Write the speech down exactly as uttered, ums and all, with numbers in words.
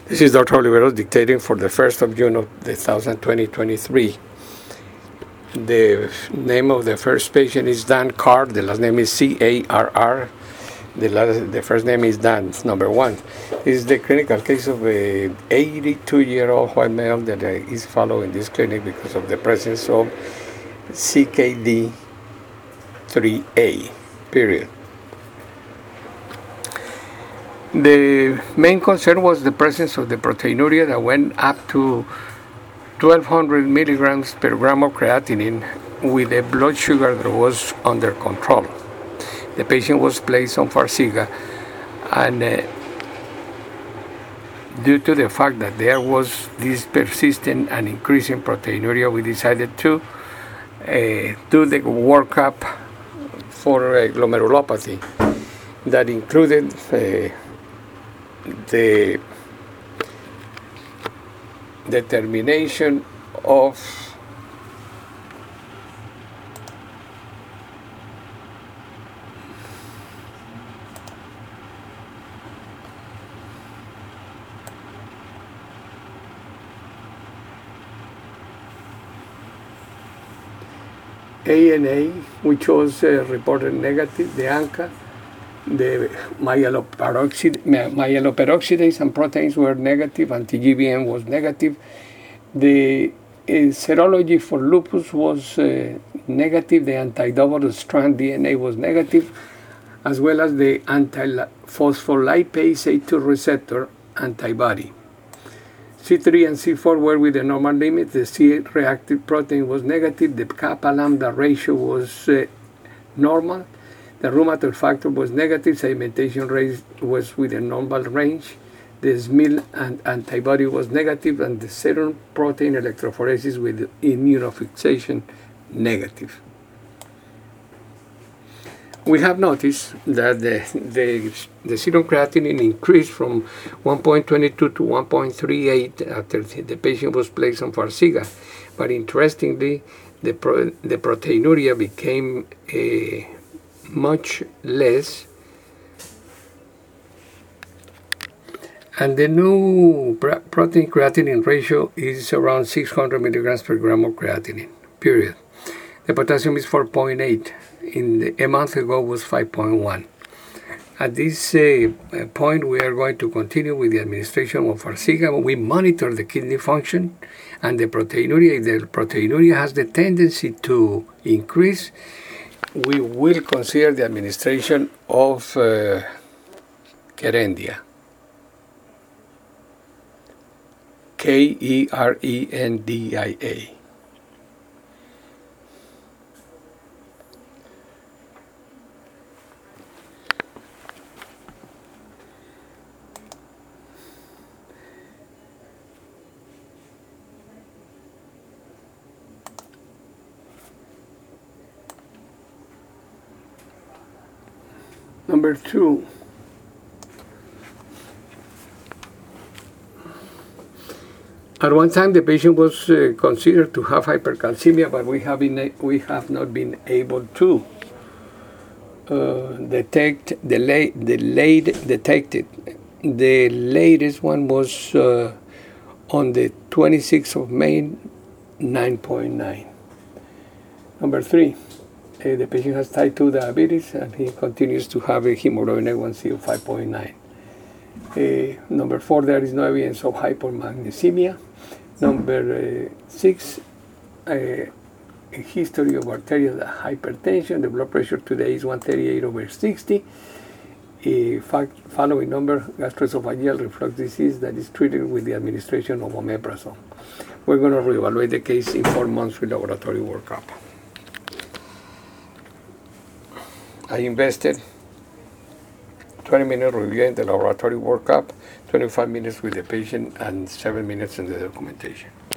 This is Doctor Oliveros dictating for the first of June of the twenty twenty-three. The name of the first patient is Dan Carr. The last name is C A R R. The, last, the first name is Dan. It's number one. This is the clinical case of a eighty-two-year-old white male that is followed in this clinic because of the presence of C K D three A, period. The main concern was the presence of the proteinuria that went up to twelve hundred milligrams per gram of creatinine with a blood sugar that was under control. The patient was placed on Farxiga, and uh, due to the fact that there was this persistent and increasing proteinuria, we decided to uh, do the workup for uh, glomerulopathy that included uh, the determination of A N A, which was uh, reported negative, the ANCA, the myeloperoxid, myeloperoxidase and proteins were negative, anti G B M was negative. The uh, serology for lupus was uh, negative, the anti-double strand D N A was negative, as well as the anti-phospholipase A two receptor antibody. C three and C four were with the normal limit, the C-reactive protein was negative, the kappa lambda ratio was uh, normal, the rheumatoid factor was negative, sedimentation rate was within normal range, the S M I L and antibody was negative, and the serum protein electrophoresis with immunofixation negative. We have noticed that the, the, the serum creatinine increased from one point two two to one point three eight after the patient was placed on Farxiga. But interestingly, the, pro, the proteinuria became a much less, and the new protein creatinine ratio is around six hundred milligrams per gram of creatinine, period. The potassium is four point eight. In the, a month ago was five point one. At this uh, point, we are going to continue with the administration of Farxiga. We monitor the kidney function and the proteinuria. If the proteinuria has the tendency to increase, we will consider the administration of uh, Kerendia. K E R E N D I A. Number two, at one time the patient was uh, considered to have hypercalcemia, but we have, been, we have not been able to uh, detect the late, the late detected. The latest one was uh, on the twenty-sixth of May, nine point nine. Number three. Uh, the patient has type two diabetes and he continues to have a hemoglobin A one C of five point nine. Uh, number four, there is no evidence of hypomagnesemia. Number uh, six, uh, a history of arterial hypertension. The blood pressure today is one thirty-eight over sixty. A fact, following number, gastroesophageal reflux disease that is treated with the administration of omeprazole. We're going to reevaluate the case in four months with laboratory workup. I invested twenty minutes reviewing the laboratory workup, twenty-five minutes with the patient, and seven minutes in the documentation.